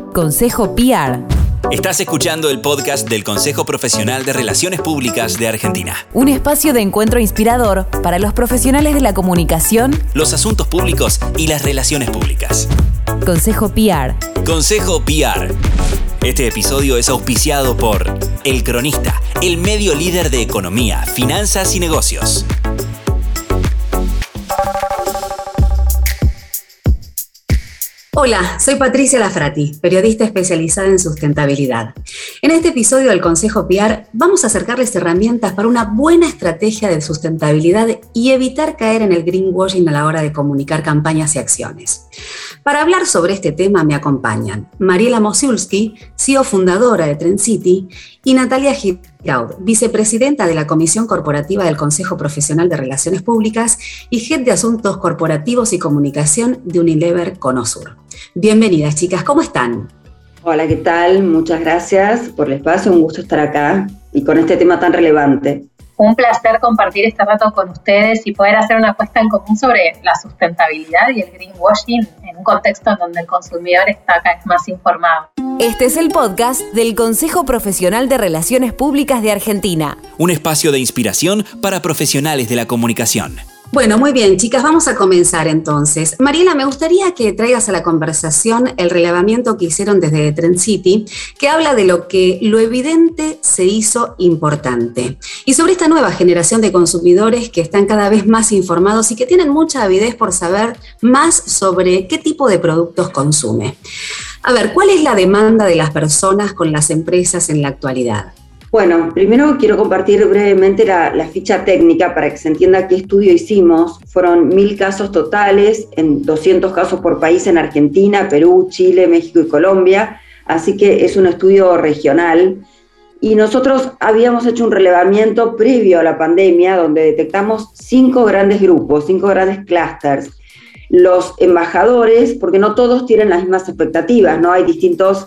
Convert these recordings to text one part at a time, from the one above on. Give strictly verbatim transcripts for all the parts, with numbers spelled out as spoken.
Consejo P R. Estás escuchando el podcast del Consejo Profesional de Relaciones Públicas de Argentina. Un espacio de encuentro inspirador para los profesionales de la comunicación, los asuntos públicos y las relaciones públicas. Consejo P R. Consejo P R. Este episodio es auspiciado por El Cronista, el medio líder de economía, finanzas y negocios. Hola, soy Patricia Lafrati, periodista especializada en sustentabilidad. En este episodio del Consejo P R vamos a acercarles herramientas para una buena estrategia de sustentabilidad y evitar caer en el greenwashing a la hora de comunicar campañas y acciones. Para hablar sobre este tema me acompañan Mariela Mosiulski, C E O fundadora de Trencity, y Natalia Giraud, vicepresidenta de la Comisión Corporativa del Consejo Profesional de Relaciones Públicas y Head de Asuntos Corporativos y Comunicación de Unilever Conosur. Bienvenidas, chicas, ¿cómo están? Hola, ¿qué tal? Muchas gracias por el espacio, un gusto estar acá y con este tema tan relevante. Un placer compartir este rato con ustedes y poder hacer una apuesta en común sobre la sustentabilidad y el greenwashing en un contexto en donde el consumidor está cada vez más informado. Este es el podcast del Consejo Profesional de Relaciones Públicas de Argentina. Un espacio de inspiración para profesionales de la comunicación. Bueno, muy bien, chicas, vamos a comenzar entonces. Mariela, me gustaría que traigas a la conversación el relevamiento que hicieron desde Trencity, que habla de lo que lo evidente se hizo importante. Y sobre esta nueva generación de consumidores que están cada vez más informados y que tienen mucha avidez por saber más sobre qué tipo de productos consume. A ver, ¿cuál es la demanda de las personas con las empresas en la actualidad? Bueno, primero quiero compartir brevemente la, la ficha técnica para que se entienda qué estudio hicimos. Fueron mil casos totales, en doscientos casos por país en Argentina, Perú, Chile, México y Colombia, así que es un estudio regional. Y nosotros habíamos hecho un relevamiento previo a la pandemia donde detectamos cinco grandes grupos, cinco grandes clústeres. Los embajadores, porque no todos tienen las mismas expectativas, ¿no? Hay distintos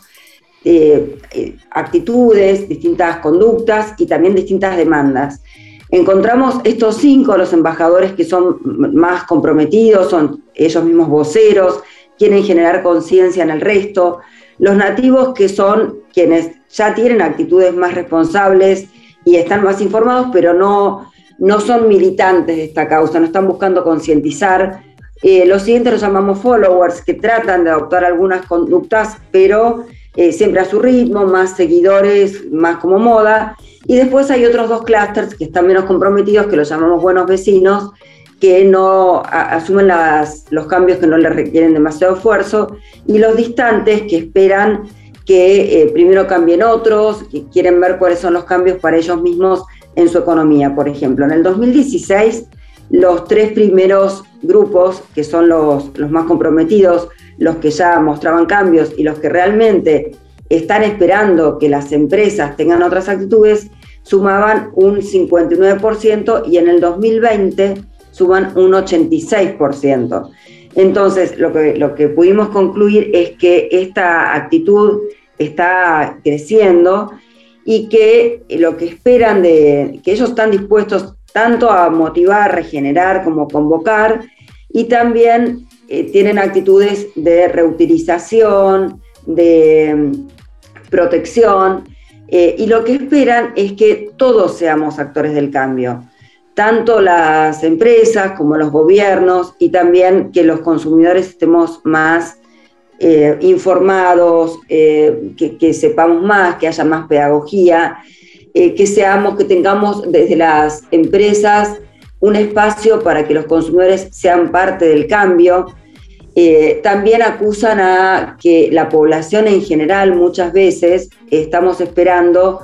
Eh, eh, actitudes, distintas conductas y también distintas demandas. Encontramos estos cinco, los embajadores que son más comprometidos, son ellos mismos voceros, quieren generar conciencia en el resto, los nativos que son quienes ya tienen actitudes más responsables y están más informados, pero no, no son militantes de esta causa, no están buscando concientizar. Eh, los siguientes los llamamos followers, que tratan de adoptar algunas conductas, pero Eh, siempre a su ritmo, más seguidores, más como moda. Y después hay otros dos clústeres que están menos comprometidos, que los llamamos buenos vecinos, que no a, asumen las, los cambios que no les requieren demasiado esfuerzo, y los distantes que esperan que eh, primero cambien otros, que quieren ver cuáles son los cambios para ellos mismos en su economía. Por ejemplo, en el dos mil dieciséis, los tres primeros grupos, que son los, los más comprometidos, los que ya mostraban cambios y los que realmente están esperando que las empresas tengan otras actitudes, sumaban un cincuenta y nueve por ciento y en el dos mil veinte suman un ochenta y seis por ciento. Entonces, lo que, lo que pudimos concluir es que esta actitud está creciendo y que lo que esperan de, que ellos están dispuestos tanto a motivar, regenerar como convocar, y también eh, tienen actitudes de reutilización, de um, protección, eh, y lo que esperan es que todos seamos actores del cambio, tanto las empresas como los gobiernos, y también que los consumidores estemos más eh, informados, eh, que, que sepamos más, que haya más pedagogía, eh, que seamos, que tengamos desde las empresas un espacio para que los consumidores sean parte del cambio. Eh, también acusan a que la población en general muchas veces estamos esperando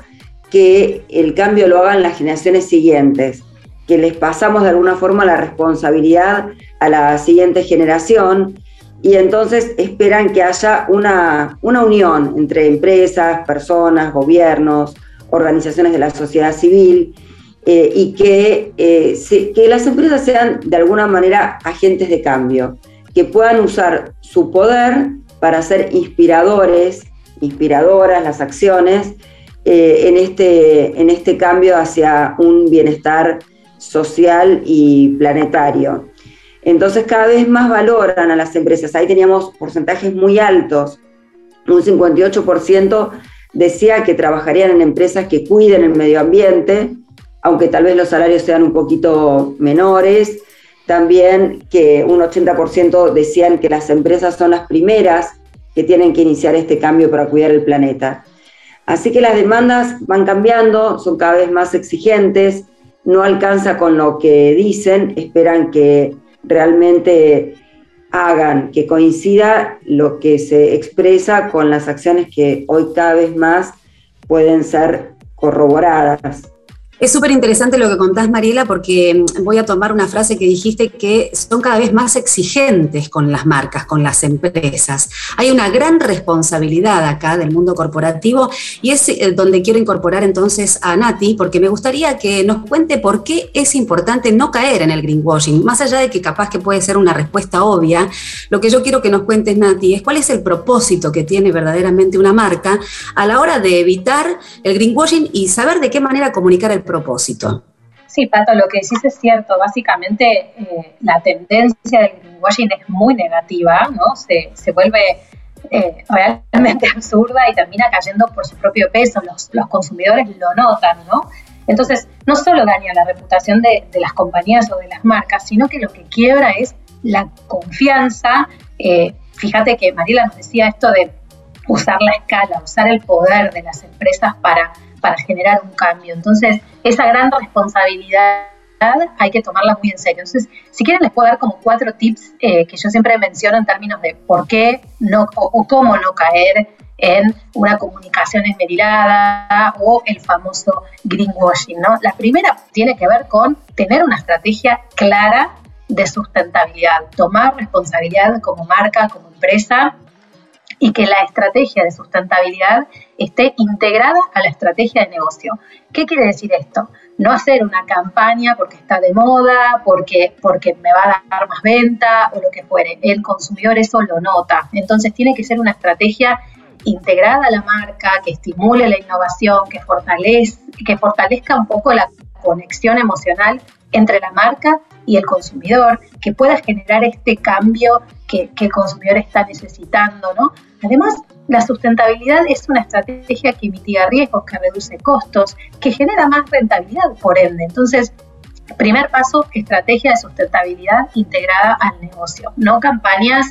que el cambio lo hagan las generaciones siguientes, que les pasamos de alguna forma la responsabilidad a la siguiente generación, y entonces esperan que haya una, una unión entre empresas, personas, gobiernos, organizaciones de la sociedad civil, Eh, y que, eh, se, que las empresas sean de alguna manera agentes de cambio, que puedan usar su poder para ser inspiradores, inspiradoras las acciones eh, en, este, en este cambio hacia un bienestar social y planetario. Entonces cada vez más valoran a las empresas. Ahí teníamos porcentajes muy altos un cincuenta y ocho por ciento decía que trabajarían en empresas que cuiden el medio ambiente, aunque tal vez los salarios sean un poquito menores. También que un ochenta por ciento decían que las empresas son las primeras que tienen que iniciar este cambio para cuidar el planeta. Así que las demandas van cambiando, son cada vez más exigentes, no alcanza con lo que dicen, esperan que realmente hagan, que coincida lo que se expresa con las acciones que hoy cada vez más pueden ser corroboradas. Es súper interesante lo que contás, Mariela, porque voy a tomar una frase que dijiste, que son cada vez más exigentes con las marcas, con las empresas. Hay una gran responsabilidad acá del mundo corporativo y es donde quiero incorporar entonces a Nati, porque me gustaría que nos cuente por qué es importante no caer en el greenwashing. Más allá de que capaz que puede ser una respuesta obvia, lo que yo quiero que nos cuentes, Nati, es cuál es el propósito que tiene verdaderamente una marca a la hora de evitar el greenwashing y saber de qué manera comunicar el propósito. Sí, Pato, lo que decís es cierto. Básicamente, eh, la tendencia del greenwashing es muy negativa, ¿no? Se, se vuelve eh, realmente absurda y termina cayendo por su propio peso. Los, los consumidores lo notan, ¿no? Entonces, no solo daña la reputación de, de las compañías o de las marcas, sino que lo que quiebra es la confianza. Eh, fíjate que Mariela nos decía esto de usar la escala, usar el poder de las empresas para para generar un cambio. Entonces, esa gran responsabilidad hay que tomarla muy en serio. Entonces, si quieren les puedo dar como cuatro tips eh, que yo siempre menciono en términos de por qué no o, o cómo no caer en una comunicación esmerilada o el famoso greenwashing, ¿no? La primera tiene que ver con tener una estrategia clara de sustentabilidad, tomar responsabilidad como marca, como empresa, y que la estrategia de sustentabilidad esté integrada a la estrategia de negocio. ¿Qué quiere decir esto? No hacer una campaña porque está de moda, porque, porque me va a dar más venta o lo que fuere. El consumidor eso lo nota. Entonces tiene que ser una estrategia integrada a la marca, que estimule la innovación, que fortalezca, que fortalezca un poco la conexión emocional entre la marca y el consumidor, que pueda generar este cambio que, que el consumidor está necesitando, ¿no? Además, la sustentabilidad es una estrategia que mitiga riesgos, que reduce costos, que genera más rentabilidad, por ende. Entonces, primer paso, estrategia de sustentabilidad integrada al negocio, no campañas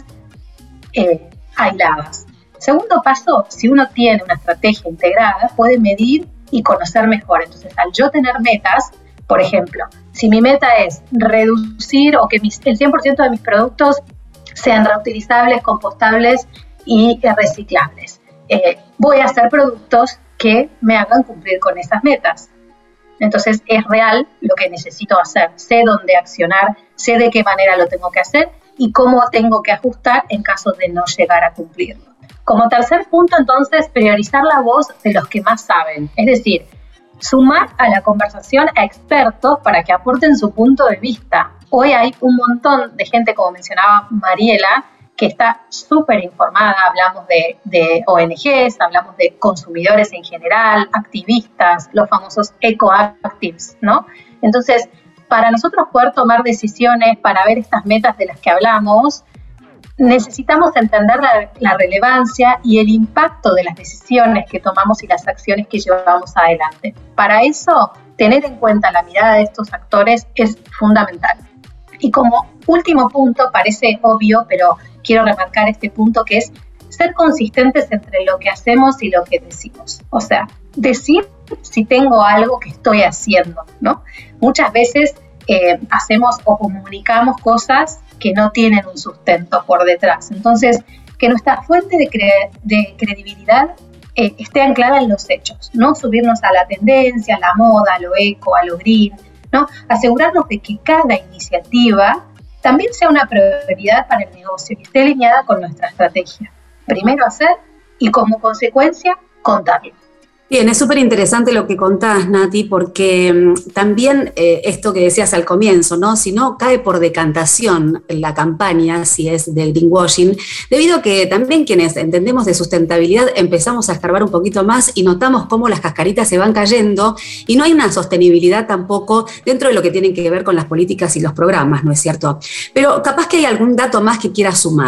eh, aisladas. Segundo paso, si uno tiene una estrategia integrada, puede medir y conocer mejor. Entonces, al yo tener metas, por ejemplo, si mi meta es reducir o que mis, el cien por ciento de mis productos sean reutilizables, compostables y reciclables, eh, voy a hacer productos que me hagan cumplir con esas metas. Entonces es real lo que necesito hacer, sé dónde accionar, sé de qué manera lo tengo que hacer y cómo tengo que ajustar en caso de no llegar a cumplirlo. Como tercer punto, entonces, priorizar la voz de los que más saben, es decir, sumar a la conversación a expertos para que aporten su punto de vista. Hoy hay un montón de gente, como mencionaba Mariela, que está súper informada. Hablamos de, de O N Ges, hablamos de consumidores en general, activistas, los famosos eco-actives, ¿no? Entonces, para nosotros poder tomar decisiones, para ver estas metas de las que hablamos, necesitamos entender la, la relevancia y el impacto de las decisiones que tomamos y las acciones que llevamos adelante. Para eso, tener en cuenta la mirada de estos actores es fundamental. Y como último punto, parece obvio, pero quiero remarcar este punto, que es ser consistentes entre lo que hacemos y lo que decimos. O sea, decir si tengo algo que estoy haciendo, ¿no? Muchas veces eh, hacemos o comunicamos cosas que no tienen un sustento por detrás. Entonces, que nuestra fuente de, cre- de credibilidad eh, esté anclada en los hechos, no subirnos a la tendencia, a la moda, a lo eco, a lo green, ¿no? Asegurarnos de que cada iniciativa también sea una prioridad para el negocio y esté alineada con nuestra estrategia. Primero hacer y como consecuencia contarlo. Bien, es súper interesante lo que contás, Nati, porque um, también eh, esto que decías al comienzo, ¿no? Si no cae por decantación la campaña, si es del greenwashing, debido a que también quienes entendemos de sustentabilidad empezamos a escarbar un poquito más y notamos cómo las cascaritas se van cayendo y no hay una sostenibilidad tampoco dentro de lo que tienen que ver con las políticas y los programas, ¿no es cierto? Pero capaz que hay algún dato más que quieras sumar.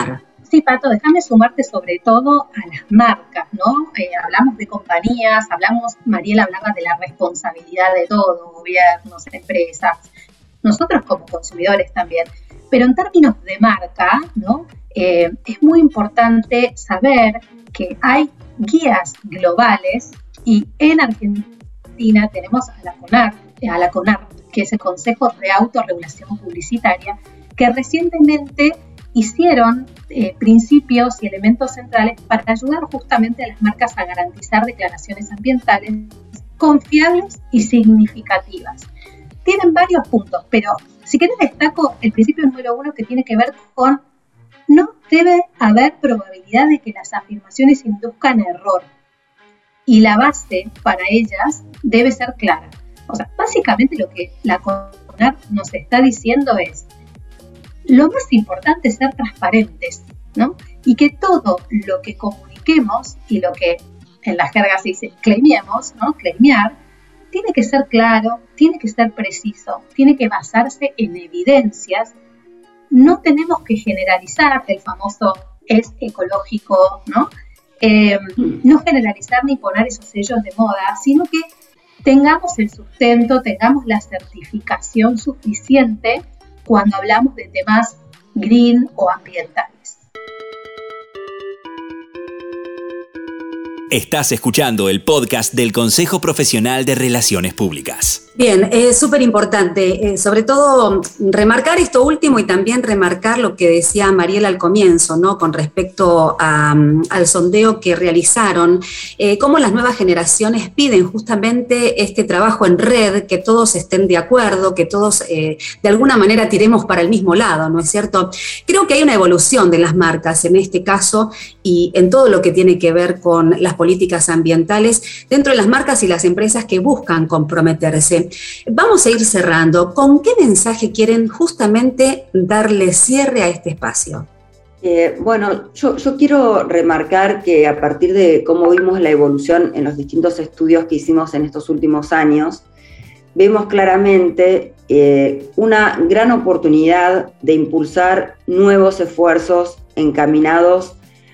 sí, Pato, déjame sumarte sobre todo a las marcas, ¿no? Eh, hablamos de compañías, hablamos, Mariela hablaba de la responsabilidad de todo, gobiernos, empresas, nosotros como consumidores también. Pero en términos de marca, ¿no? Eh, es muy importante saber que hay guías globales y en Argentina tenemos a la CONAR, a la CONAR, que es el Consejo de Autorregulación Publicitaria, que recientemente hicieron eh, principios y elementos centrales para ayudar justamente a las marcas a garantizar declaraciones ambientales confiables y significativas. Tienen varios puntos, pero si querés destaco el principio número uno que tiene que ver con no debe haber probabilidad de que las afirmaciones induzcan error y la base para ellas debe ser clara. O sea, básicamente lo que la CONAR nos está diciendo es lo más importante es ser transparentes, ¿no? Y que todo lo que comuniquemos y lo que en la jerga se dice claimemos, ¿no? Claimear, tiene que ser claro, tiene que ser preciso, tiene que basarse en evidencias. No tenemos que generalizar, el famoso es ecológico, ¿no? Eh, no generalizar ni poner esos sellos de moda, sino que tengamos el sustento, tengamos la certificación suficiente cuando hablamos de temas green o ambientales. Estás escuchando el podcast del Consejo Profesional de Relaciones Públicas. Bien, es súper importante, eh, sobre todo remarcar esto último y también remarcar lo que decía Mariela al comienzo, ¿no? Con respecto a, um, al sondeo que realizaron, eh, cómo las nuevas generaciones piden justamente este trabajo en red, que todos estén de acuerdo, que todos eh, de alguna manera tiremos para el mismo lado, ¿no es cierto? Creo que hay una evolución de las marcas en este caso y en todo lo que tiene que ver con las políticas ambientales dentro de las marcas y las empresas que buscan comprometerse. Vamos a ir cerrando. ¿Con qué mensaje quieren justamente darle cierre a este espacio? Eh, bueno, yo, yo quiero remarcar que a partir de cómo vimos la evolución en los distintos estudios que hicimos en estos últimos años, vemos claramente eh, una gran oportunidad de impulsar nuevos esfuerzos encaminados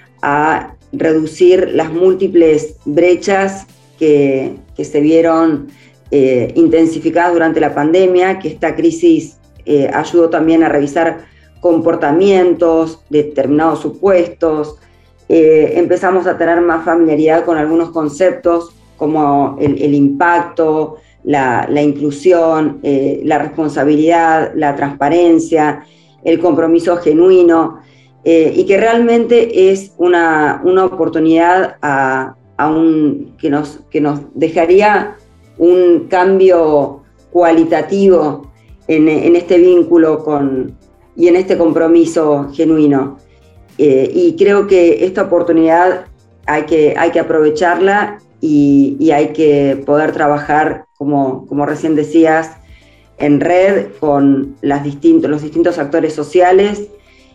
a reducir las múltiples brechas que, que se vieron eh, intensificadas durante la pandemia, que esta crisis eh, ayudó también a revisar comportamientos, determinados supuestos, eh, empezamos a tener más familiaridad con algunos conceptos como el, el impacto, la, la inclusión, eh, la responsabilidad, la transparencia, el compromiso genuino, eh, y que realmente es una, una oportunidad a, a un, que, nos, que nos dejaría un cambio cualitativo en, en este vínculo con, y en este compromiso genuino. Eh, y creo que esta oportunidad hay que, hay que aprovecharla y, y hay que poder trabajar, como, como recién decías, en red con las distintos, los distintos actores sociales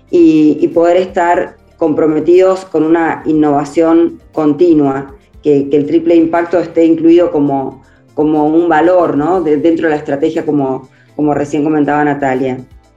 y, y poder estar comprometidos con una innovación continua, que, que el triple impacto esté incluido como, como un valor, ¿no? De, dentro de la estrategia, como, como recién comentaba Natalia.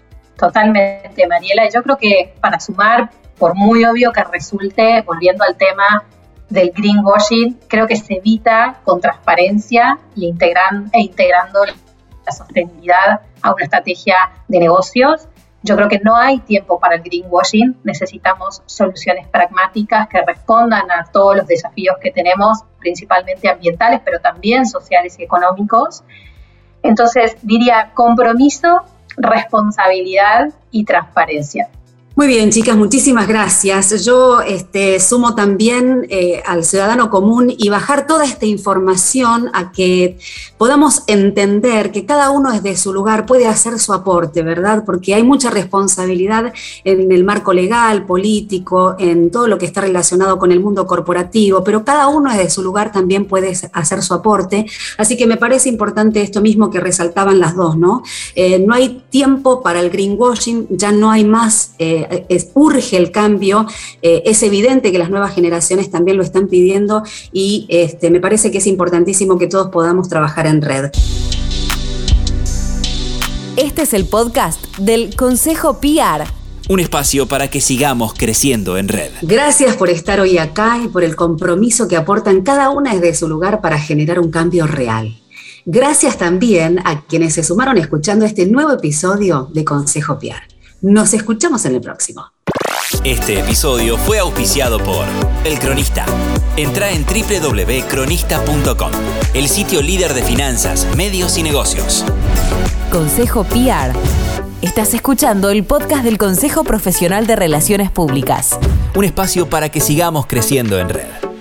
Totalmente, Mariela. Yo creo que para sumar, por muy obvio que resulte, volviendo al tema del greenwashing, creo que se evita con transparencia y integran, e integrando la sostenibilidad a una estrategia de negocios. Yo creo que no hay tiempo para el greenwashing, necesitamos soluciones pragmáticas que respondan a todos los desafíos que tenemos, principalmente ambientales, pero también sociales y económicos. Entonces, diría compromiso, responsabilidad y transparencia. Muy bien, chicas, muchísimas gracias. Yo este, sumo también eh, al ciudadano común y bajar toda esta información a que podamos entender que cada uno desde su lugar puede hacer su aporte, ¿verdad? Porque hay mucha responsabilidad en el marco legal, político, en todo lo que está relacionado con el mundo corporativo, pero cada uno desde su lugar también puede hacer su aporte. Así que me parece importante esto mismo que resaltaban las dos, ¿no? Eh, no hay tiempo para el greenwashing, ya no hay más... Eh, Es, urge el cambio, eh, es evidente que las nuevas generaciones también lo están pidiendo y este, me parece que es importantísimo que todos podamos trabajar en red. Este es el podcast del Consejo P R, Un espacio para que sigamos creciendo en red. Gracias por estar hoy acá y por el compromiso que aportan cada una desde su lugar para generar un cambio real. Gracias también a quienes se sumaron escuchando este nuevo episodio de Consejo P I A R. Nos escuchamos en el próximo. Este episodio fue auspiciado por El Cronista. Entra en doble u doble u doble u punto cronista punto com, el sitio líder de finanzas, medios y negocios. Consejo P I A R. Estás escuchando el podcast del Consejo Profesional de Relaciones Públicas. Un espacio para que sigamos creciendo en red.